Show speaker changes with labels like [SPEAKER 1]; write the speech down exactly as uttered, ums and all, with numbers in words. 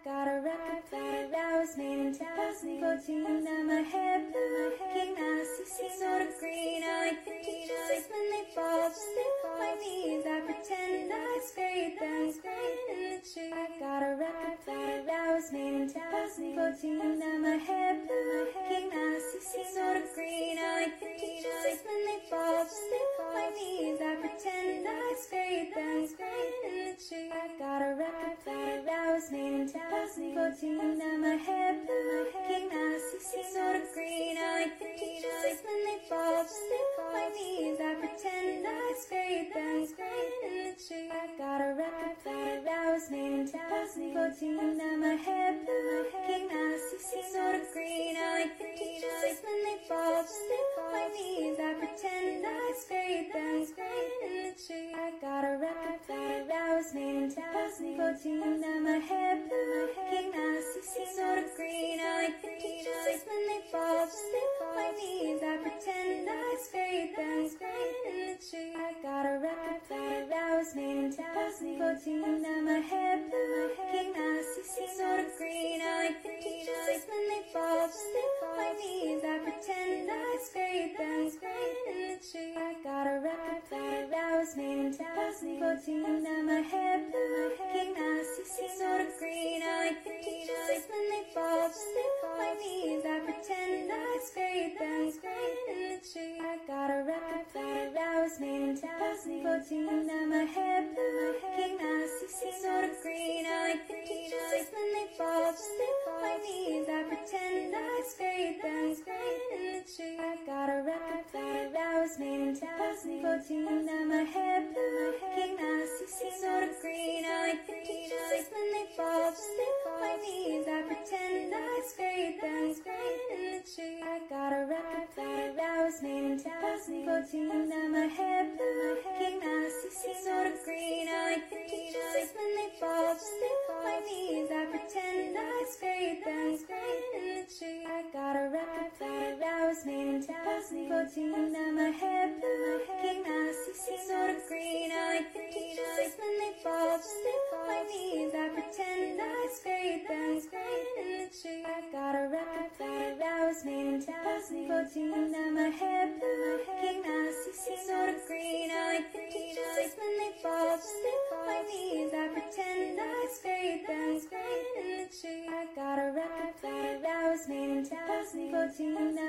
[SPEAKER 1] got a record player that was made in two thousand fourteen. Now my hair blue, looking nasty, see sort of green. I like the teachers when they fall, just live on my knees. I pretend I scrape them, scraping in the tree. I got a record player that was made in two thousand fourteen. Now my hair blue, looking nasty, see sort of green. I like the teachers when they fall, just live on my knees. I pretend I scrape them, scraping in the tree. I got a record player that was made in two thousand fourteen. Now my hair blue, looking nasty, see sort of green. I like the teachers when they fall, just live on my knees. I pretend I scrape them, scraping in the tree. I got a record player that was made in two thousand fourteen. Now my hair blue, looking nasty, see sort of green. I like the teachers when they fall, just live on my knees. I pretend I scrape them, scraping in the tree. I got a record player that was made in two thousand fourteen. Now my hair blue, looking nasty, see sort of green. I like the teachers when they fall, just live on my knees. I pretend I scrape them, scraping in the tree. I got a record player that was made in two thousand fourteen. Now my hair blue, looking nasty, see sort of green. I like the teachers when they fall, just live on my knees. I pretend I scrape them, scraping in the tree. I got a record player that was made in two thousand fourteen. Now my hair blue, looking nasty, see sort of green. I like the teachers when they fall, just live on my knees. I pretend I scrape them, scraping in the tree. I got a record player that was made in two thousand fourteen. Now my hair blue, looking nasty, see sort of green. I like the teachers when they fall, just live on my knees. I pretend I scrape them, scraping in the tree. I got a record player that was made in two thousand fourteen. Now my hair blue, looking nasty, see sort of green. I like the teachers when they fall, just live on my knees. I pretend I scrape them, scraping in the tree. I got a record player that was made in two thousand fourteen. Now my hair blue, looking nasty, see sort of green. I like the teachers when they fall, just live on my knees. I pretend I scrape them, scraping in the tree. I got a record player that was made in two thousand fourteen. Now my hair blue, looking nasty, see sort of green. I like the teachers when they fall, just live on my knees. I pretend I scrape them, scraping in the tree. I got a record player that was made in two thousand fourteen. Now my hair blue, looking nasty, see sort of green. I like the teachers when they fall, just live on my knees. I pretend I scrape them, scraping in the tree. I got a record player that was made in two thousand fourteen.